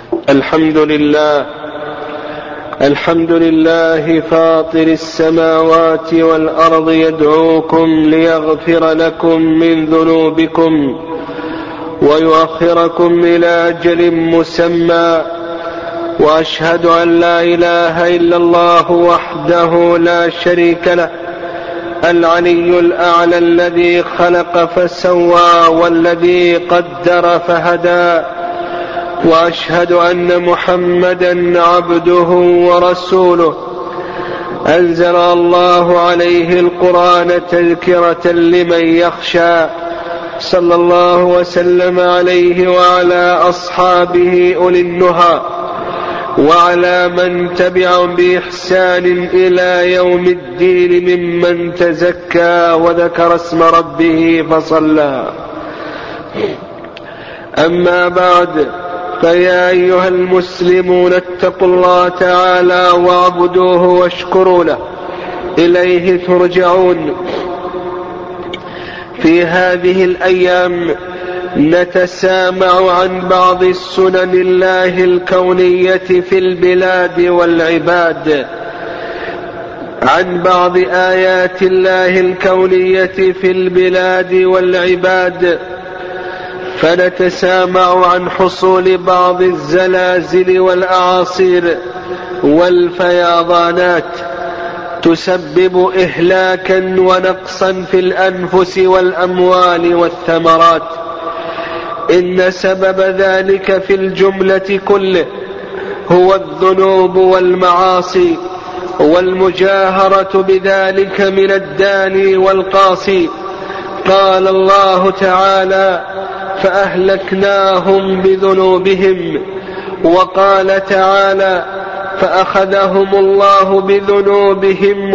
الحمد لله فاطر السماوات والأرض يدعوكم ليغفر لكم من ذنوبكم ويؤخركم إلى أجل مسمى، وأشهد أن لا إله إلا الله وحده لا شريك له العلي الأعلى الذي خلق فسوى والذي قدر فهدى، وأشهد أن محمدا عبده ورسوله أنزل الله عليه القرآن تذكرة لمن يخشى، صلى الله وسلم عليه وعلى أصحابه أولي النهى وعلى من تبعهم بإحسان إلى يوم الدين ممن تزكى وذكر اسم ربه فصلى. أما بعد، فيا أيها المسلمون اتقوا الله تعالى واعبدوه واشكروا له، إليه ترجعون. في هذه الأيام نتسامع عن بعض السنن الله الكونية في البلاد والعباد، عن بعض آيات الله الكونية في البلاد والعباد، فنتسامع عن حصول بعض الزلازل والأعاصير والفيضانات تسبب إهلاكا ونقصا في الأنفس والأموال والثمرات. إن سبب ذلك في الجملة كله هو الذنوب والمعاصي والمجاهرة بذلك من الداني والقاسي. قال الله تعالى: فأهلكناهم بذنوبهم، وقال تعالى: فأخذهم الله بذنوبهم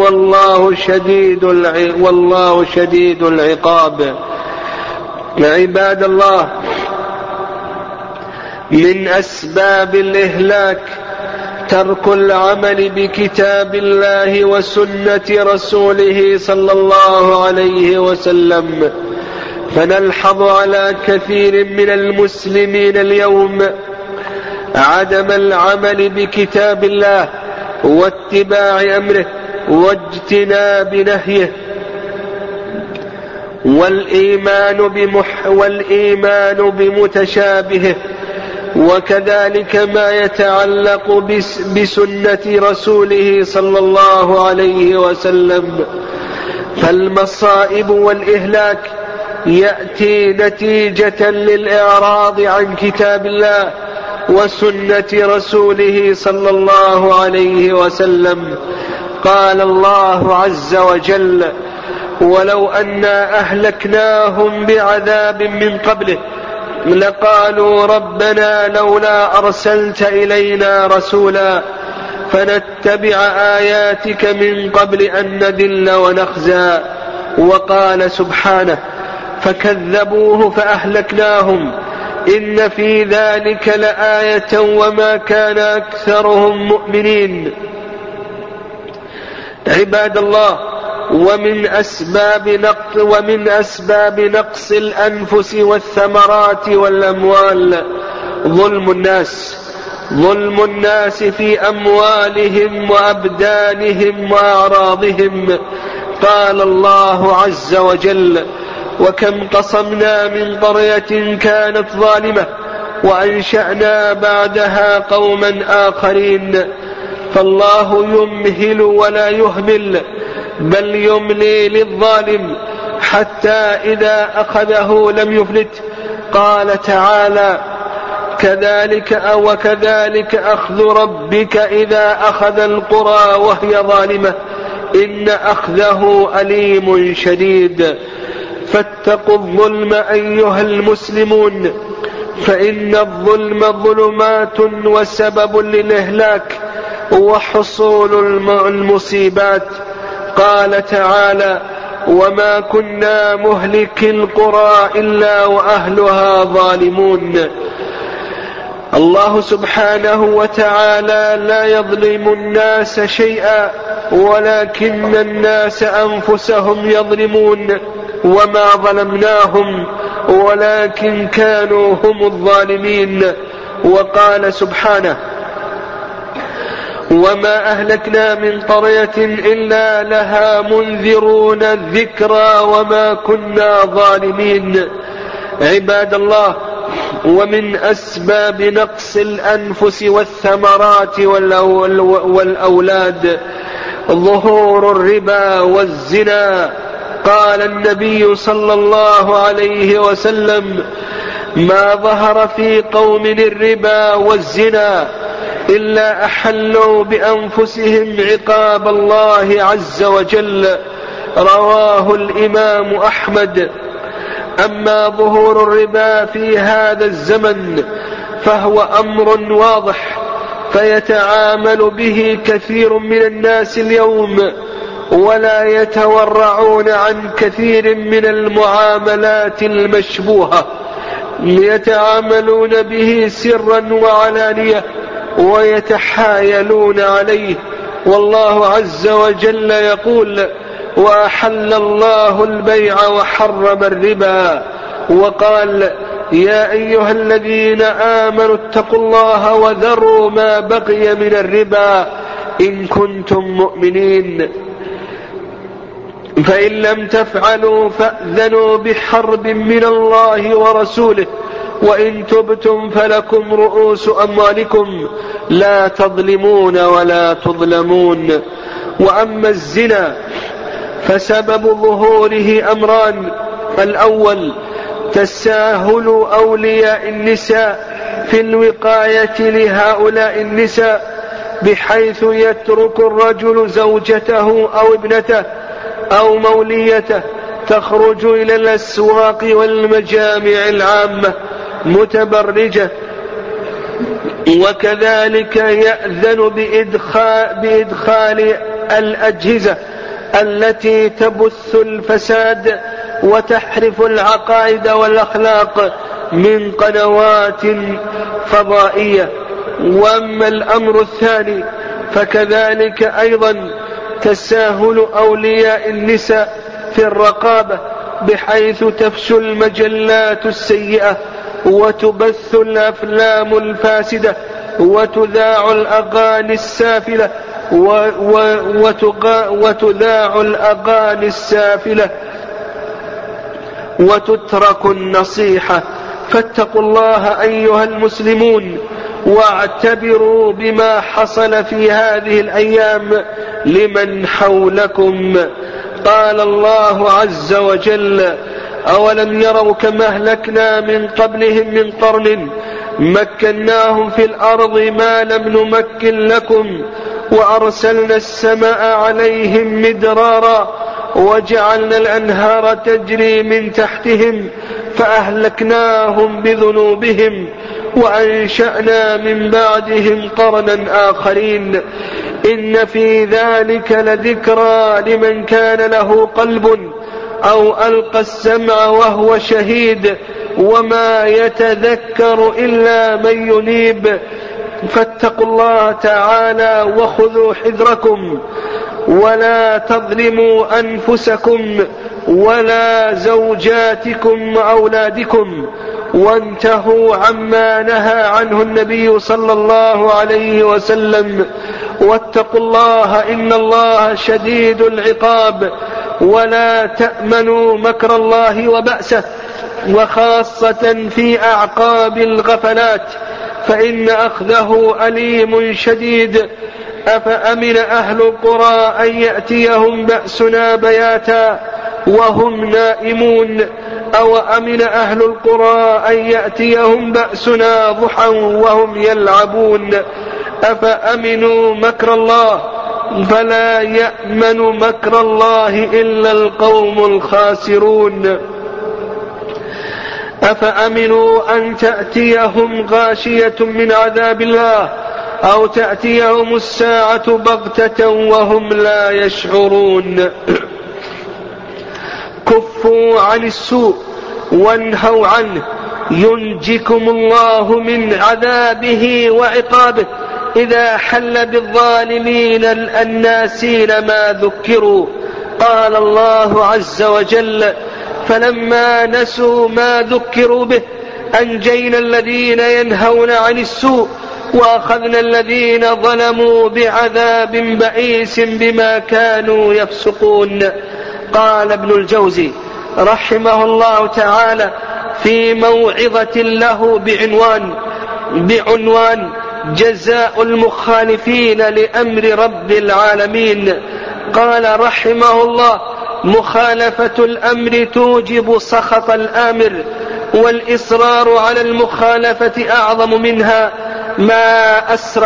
والله شديد العقاب. عباد الله، من أسباب الإهلاك ترك العمل بكتاب الله وسنة رسوله صلى الله عليه وسلم، فنلحظ على كثير من المسلمين اليوم عدم العمل بكتاب الله واتباع أمره واجتناب نهيه، والإيمان بمتشابهه، وكذلك ما يتعلق بسنة رسوله صلى الله عليه وسلم. فالمصائب والإهلاك يأتي نتيجة للإعراض عن كتاب الله وسنة رسوله صلى الله عليه وسلم. قال الله عز وجل: ولو أنا أهلكناهم بعذاب من قبله لقالوا ربنا لولا أرسلت إلينا رسولا فنتبع آياتك من قبل أن نذل ونخزى. وقال سبحانه: فكذبوه فأهلكناهم إن في ذلك لآية وما كان أكثرهم مؤمنين. عباد الله، ومن أسباب نقص الأنفس والثمرات والأموال ظلم الناس في أموالهم وأبدانهم وأعراضهم. قال الله عز وجل: وكم قصمنا من قرية كانت ظالمة وأنشأنا بعدها قوما آخرين. فالله يمهل ولا يهمل، بل يملي للظالم حتى إذا أخذه لم يفلت. قال تعالى: وكذلك أخذ ربك إذا أخذ القرى وهي ظالمة إن أخذه أليم شديد. فاتقوا الظلم أيها المسلمون، فإن الظلم ظلمات وسبب للإهلاك وحصول المصيبات. قال تعالى: وما كنا مهلك القرى إلا وأهلها ظالمون. الله سبحانه وتعالى لا يظلم الناس شيئا، ولكن الناس أنفسهم يظلمون. وما ظلمناهم ولكن كانوا هم الظالمين. وقال سبحانه: وما أهلكنا من قرية إلا لها منذرون ذكرى وما كنا ظالمين. عباد الله، ومن أسباب نقص الأنفس والثمرات والأولاد ظهور الربا والزنا. قال النبي صلى الله عليه وسلم: ما ظهر في قوم الربا والزنا إلا أحلوا بأنفسهم عقاب الله عز وجل. رواه الإمام أحمد. أما ظهور الربا في هذا الزمن فهو أمر واضح، فيتعامل به كثير من الناس اليوم، ولا يتورعون عن كثير من المعاملات المشبوهة، يتعاملون به سرا وعلانية ويتحايلون عليه. والله عز وجل يقول: وأحل الله البيع وحرم الربا، وقال: يا أيها الذين آمنوا اتقوا الله وذروا ما بقي من الربا إن كنتم مؤمنين، فإن لم تفعلوا فأذنوا بحرب من الله ورسوله، وإن تبتم فلكم رؤوس أموالكم لا تظلمون ولا تظلمون. وأما الزنا فسبب ظهوره أمران: الأول تساهل أولياء النساء في الوقاية لهؤلاء النساء، بحيث يترك الرجل زوجته أو ابنته أو موليته تخرج إلى الأسواق والمجامع العامة متبرجة، وكذلك يأذن بإدخال الأجهزة التي تبث الفساد وتحرف العقائد والأخلاق من قنوات فضائية. وأما الأمر الثاني فكذلك أيضا تساهل أولياء النساء في الرقابة، بحيث تفشو المجلات السيئة وتبث الأفلام الفاسدة وتذاع الأغاني السافلة وتترك النصيحة. فاتقوا الله أيها المسلمون، واعتبروا بما حصل في هذه الأيام لمن حولكم. قال الله عز وجل: أولم يروا كما أهلكنا من قبلهم من قرن مكناهم في الأرض ما لم نمكن لكم، وأرسلنا السماء عليهم مدرارا، وجعلنا الأنهار تجري من تحتهم، فأهلكناهم بذنوبهم وأنشأنا من بعدهم قرنا آخرين. إن في ذلك لذكرى لمن كان له قلب أو ألقى السمع وهو شهيد، وما يتذكر إلا من ينيب. فاتقوا الله تعالى وخذوا حذركم، ولا تظلموا أنفسكم ولا زوجاتكم وأولادكم، وانتهوا عما نهى عنه النبي صلى الله عليه وسلم. واتقوا الله إن الله شديد العقاب. ولا تأمنوا مكر الله وبأسه، وخاصة في أعقاب الغفلات، فإن أخذه أليم شديد. أفأمن أهل القرى أن يأتيهم بأسنا بياتا وهم نائمون، أو أمن أهل القرى أن يأتيهم بأسنا ضحى وهم يلعبون. أفأمنوا مكر الله فلا يأمن مكر الله إلا القوم الخاسرون. أفأمنوا أن تأتيهم غاشية من عذاب الله أو تأتيهم الساعة بغتة وهم لا يشعرون. كفوا عن السوء وانهوا عنه ينجكم الله من عذابه وعقابه إذا حل بالظالمين الناسين ما ذكروا. قال الله عز وجل: فلما نسوا ما ذكروا به أنجينا الذين ينهون عن السوء وأخذنا الذين ظلموا بعذاب بئيس بما كانوا يفسقون. قال ابن الجوزي رحمه الله تعالى في موعظة له بعنوان جزاء المخالفين لأمر رب العالمين، قال رحمه الله: مخالفة الأمر توجب سخط الآمر، والإصرار على المخالفة أعظم منها، ما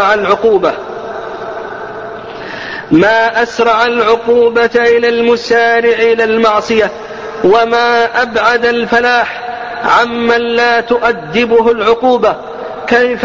أسرع العقوبة إلى المسارع إلى المعصية، وما أبعد الفلاح عمن لا تؤدبه العقوبة. كيف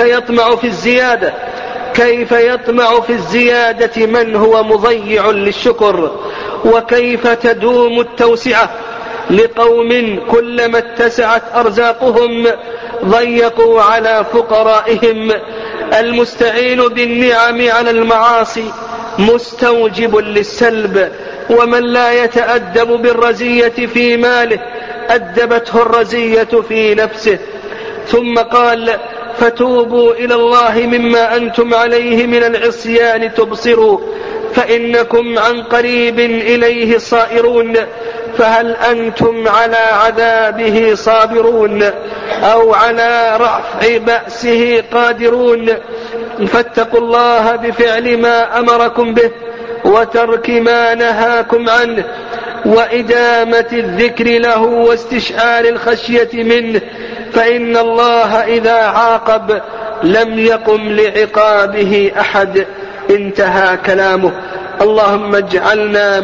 يطمع في الزيادة من هو مضيع للشكر؟ وكيف تدوم التوسعة لقوم كلما اتسعت أرزاقهم ضيقوا على فقرائهم؟ المستعين بالنعم على المعاصي مستوجب للسلب، ومن لا يتأدب بالرزية في ماله أدبته الرزية في نفسه. ثم قال: فتوبوا إلى الله مما أنتم عليه من العصيان تبصروا، فإنكم عن قريب إليه صائرون، فهل أنتم على عذابه صابرون أو على رفع بأسه قادرون؟ فاتقوا الله بفعل ما أمركم به وترك ما نهاكم عنه، وإدامة الذكر له واستشعار الخشية منه، فإن الله إذا عاقب لم يقم لعقابه أحد. انتهى كلامه. اللهم اجعلنا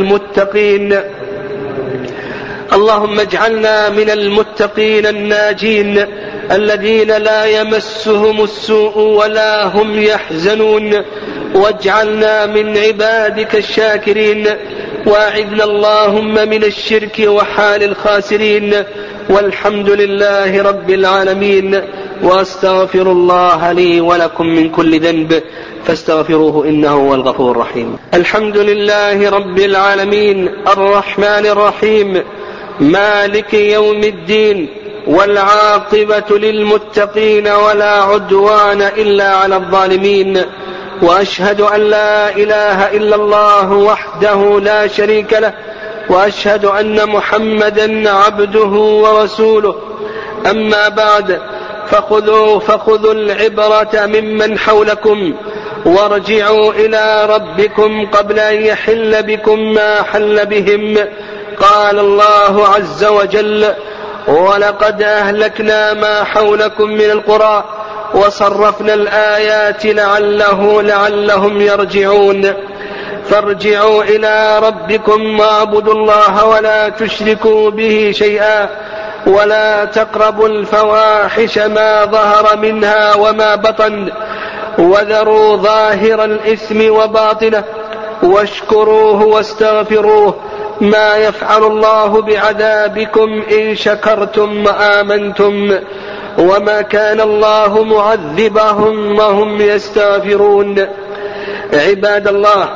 من المتقين الناجين الذين لا يمسهم السوء ولا هم يحزنون، واجعلنا من عبادك الشاكرين، واعذنا اللهم من الشرك وحال الخاسرين. والحمد لله رب العالمين، واستغفر الله لي ولكم من كل ذنب فاستغفروه إنه هو الغفور الرحيم. الحمد لله رب العالمين الرحمن الرحيم مالك يوم الدين، والعاقبة للمتقين ولا عدوان إلا على الظالمين. وأشهد أن لا إله إلا الله وحده لا شريك له، وأشهد أن محمدا عبده ورسوله. أما بعد، فخذوا العبرة ممن حولكم، وارجعوا إلى ربكم قبل أن يحل بكم ما حل بهم. قال الله عز وجل: ولقد أهلكنا ما حولكم من القرى وصرفنا الآيات لعلهم يرجعون. فارجعوا إلى ربكم واعبدوا الله ولا تشركوا به شيئا، ولا تقربوا الفواحش ما ظهر منها وما بطن، وذروا ظاهر الإثم وباطنه، واشكروه واستغفروه، ما يفعل الله بعذابكم إن شكرتم وآمنتم، وما كان الله معذبهم وهم يستغفرون. عباد الله،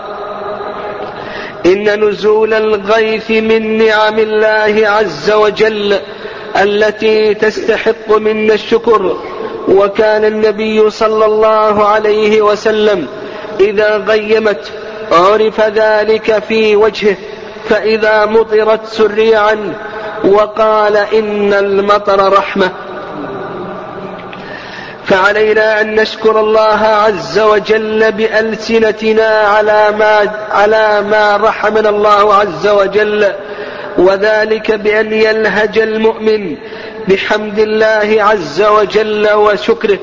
إن نزول الغيث من نعم الله عز وجل التي تستحق منا الشكر، وكان النبي صلى الله عليه وسلم إذا غيمت عرف ذلك في وجهه، فإذا مطرت سري عنه وقال: إن المطر رحمة. فعلينا أن نشكر الله عز وجل بألسنتنا على ما رحمنا الله عز وجل، وذلك بأن يلهج المؤمن بحمد الله عز وجل وشكره،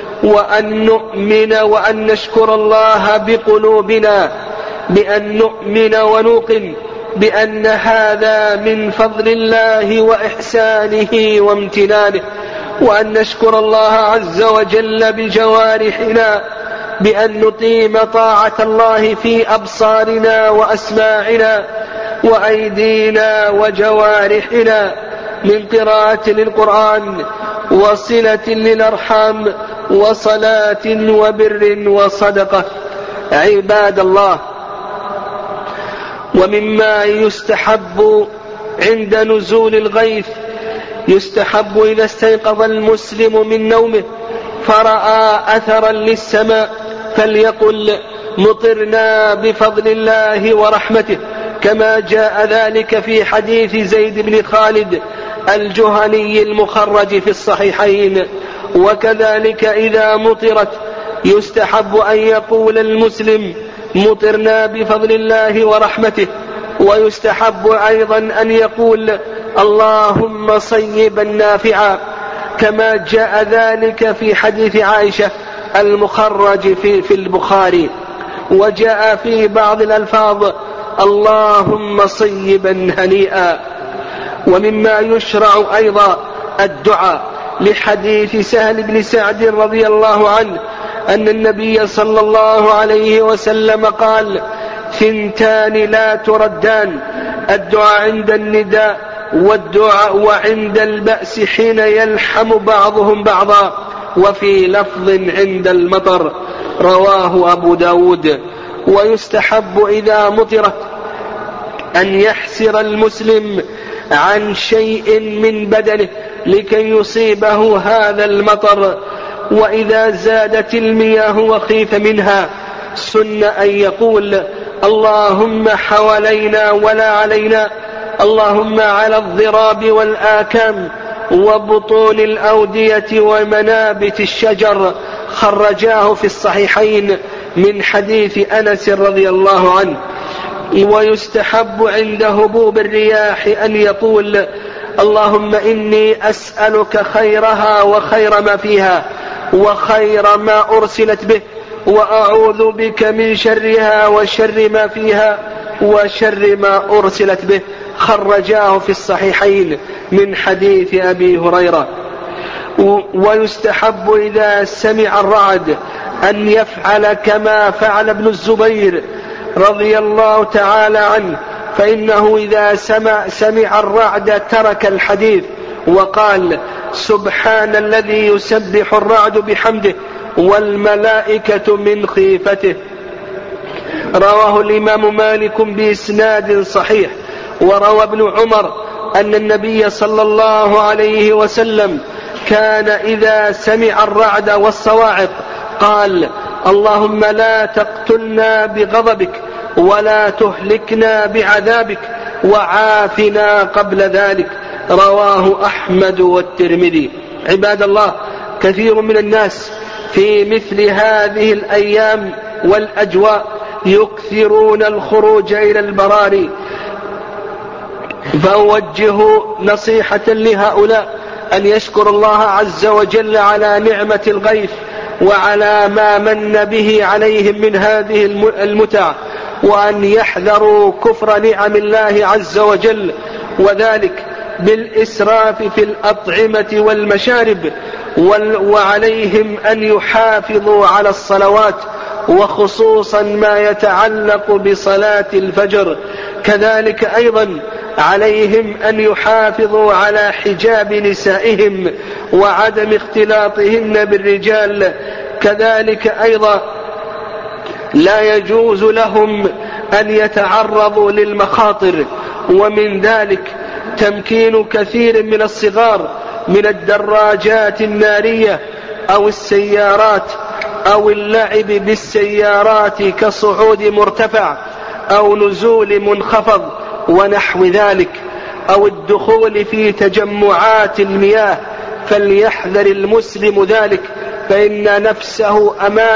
وأن نشكر الله بقلوبنا، بأن نؤمن ونوقن بأن هذا من فضل الله وإحسانه وامتنانه، وأن نشكر الله عز وجل بجوارحنا، بأن نقيم طاعة الله في أبصارنا وأسماعنا وأيدينا وجوارحنا، من قراءة للقرآن وصلة للأرحام وصلاة وبر وصدقة. عباد الله، ومما يستحب عند نزول الغيث يستحب إذا استيقظ المسلم من نومه فرأى أثرا للسماء فليقل مطرنا بفضل الله ورحمته، كما جاء ذلك في حديث زيد بن خالد الجهني المخرج في الصحيحين. وكذلك إذا مطرت يستحب أن يقول المسلم مطرنا بفضل الله ورحمته، ويستحب أيضا أن يقول اللهم صيبا نافعا، كما جاء ذلك في حديث عائشة المخرج في البخاري. وجاء في بعض الألفاظ اللهم صيبا هنيئا. ومما يشرع أيضا الدعاء لحديث سهل بن سعد رضي الله عنه أن النبي صلى الله عليه وسلم قال: 2 لا تردان، الدعاء عند النداء والدعاء وعند البأس حين يلحم بعضهم بعضا، وفي لفظ عند المطر، رواه أبو داود. ويستحب إذا مطرت أن يحسر المسلم عن شيء من بدنه لكي يصيبه هذا المطر، وإذا زادت المياه وخيف منها سن أن يقول اللهم حوالينا ولا علينا، اللهم على الضراب والآكام وبطون الأودية ومنابت الشجر، خرجاه في الصحيحين من حديث أنس رضي الله عنه. ويستحب عند هبوب الرياح أن يقول اللهم إني أسألك خيرها وخير ما فيها وخير ما أرسلت به، وأعوذ بك من شرها وشر ما فيها وشر ما أرسلت به، خرجاه في الصحيحين من حديث أبي هريرة. ويستحب إذا سمع الرعد أن يفعل كما فعل ابن الزبير رضي الله تعالى عنه، فإنه إذا سمع الرعد ترك الحديث وقال سبحان الذي يسبح الرعد بحمده والملائكة من خيفته، رواه الإمام مالك بإسناد صحيح. وروى ابن عمر أن النبي صلى الله عليه وسلم كان إذا سمع الرعد والصواعق قال اللهم لا تقتلنا بغضبك ولا تهلكنا بعذابك وعافنا قبل ذلك، رواه أحمد والترمذي. عباد الله، كثير من الناس في مثل هذه الأيام والأجواء يكثرون الخروج إلى البراري، فأوجه نصيحة لهؤلاء أن يشكر الله عز وجل على نعمة الغيث وعلى ما من به عليهم من هذه المتع، وأن يحذروا كفر نعم الله عز وجل، وذلك بالإسراف في الأطعمة والمشارب. وعليهم أن يحافظوا على الصلوات، وخصوصا ما يتعلق بصلاة الفجر. كذلك أيضا عليهم أن يحافظوا على حجاب نسائهم وعدم اختلاطهن بالرجال. كذلك أيضا لا يجوز لهم أن يتعرضوا للمخاطر، ومن ذلك تمكين كثير من الصغار من الدراجات النارية أو السيارات أو اللعب بالسيارات كصعود مرتفع أو نزول منخفض ونحو ذلك، أو الدخول في تجمعات المياه، فليحذر المسلم ذلك، فإن نفسه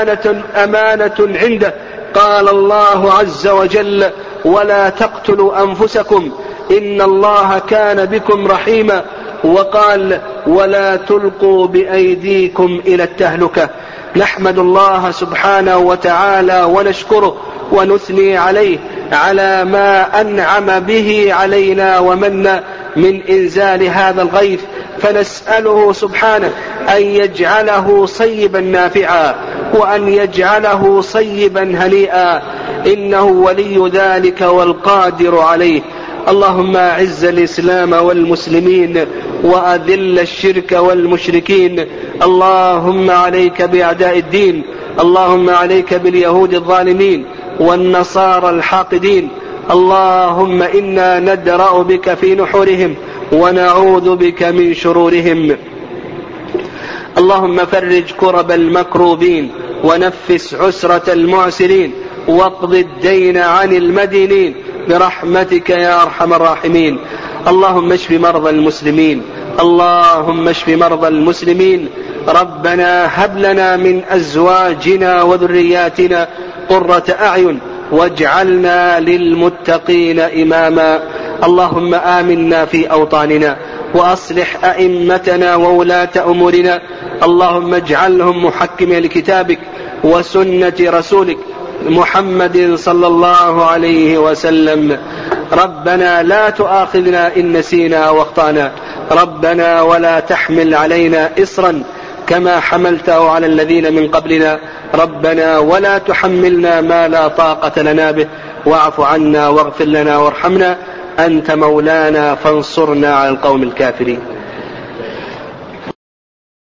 أمانة عنده. قال الله عز وجل ولا تقتلوا أنفسكم إن الله كان بكم رحيما، وقال ولا تلقوا بأيديكم إلى التهلكة. نحمد الله سبحانه وتعالى ونشكره ونثني عليه على ما أنعم به علينا ومن من إنزال هذا الغيث، فنسأله سبحانه أن يجعله صيبا نافعا وأن يجعله صيبا هنيئا، إنه ولي ذلك والقادر عليه. اللهم أعز الإسلام والمسلمين وأذل الشرك والمشركين. اللهم عليك بأعداء الدين، اللهم عليك باليهود الظالمين والنصارى الحاقدين. اللهم إنا ندرأ بك في نحورهم ونعوذ بك من شرورهم. اللهم فرج كرب المكروبين، ونفس عسرة المعسرين، واقض الدين عن المدينين برحمتك يا أرحم الراحمين. اللهم اشف مرضى المسلمين، اللهم اشف مرضى المسلمين. ربنا هب لنا من أزواجنا وذرياتنا قرة أعين واجعلنا للمتقين إماما. اللهم آمنا في أوطاننا، وأصلح أئمتنا وولاة أمورنا. اللهم اجعلهم محكمين لكتابك وسنة رسولك محمد صلى الله عليه وسلم. ربنا لا تؤاخذنا إن نسينا واخطأنا، ربنا ولا تحمل علينا إصرا كما حملته على الذين من قبلنا، ربنا ولا تحملنا ما لا طاقة لنا به، واعف عنا واغفر لنا وارحمنا، أنت مولانا فانصرنا على القوم الكافرين.